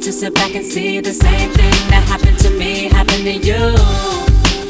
to sit back and see the same thing that happened to me happen to you.